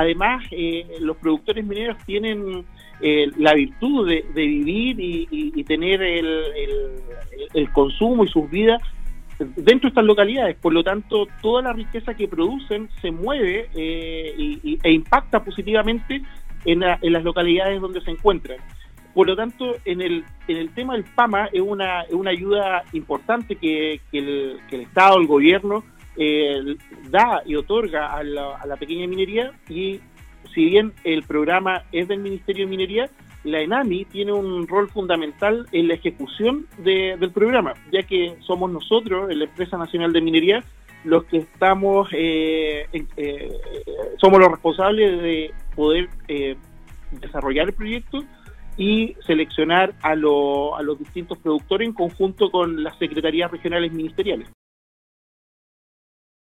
además, los productores mineros tienen la virtud de vivir y tener el consumo y sus vidas dentro de estas localidades. Por lo tanto, toda la riqueza que producen se mueve e impacta positivamente en las localidades donde se encuentran. Por lo tanto, en el tema del PAMA es una ayuda importante que el Estado, el gobierno, da y otorga a la pequeña minería. Y si bien el programa es del Ministerio de Minería, la ENAMI tiene un rol fundamental en la ejecución del programa, ya que somos nosotros, la Empresa Nacional de Minería, los que estamos, somos los responsables de poder desarrollar el proyecto y seleccionar a los distintos productores en conjunto con las secretarías regionales ministeriales.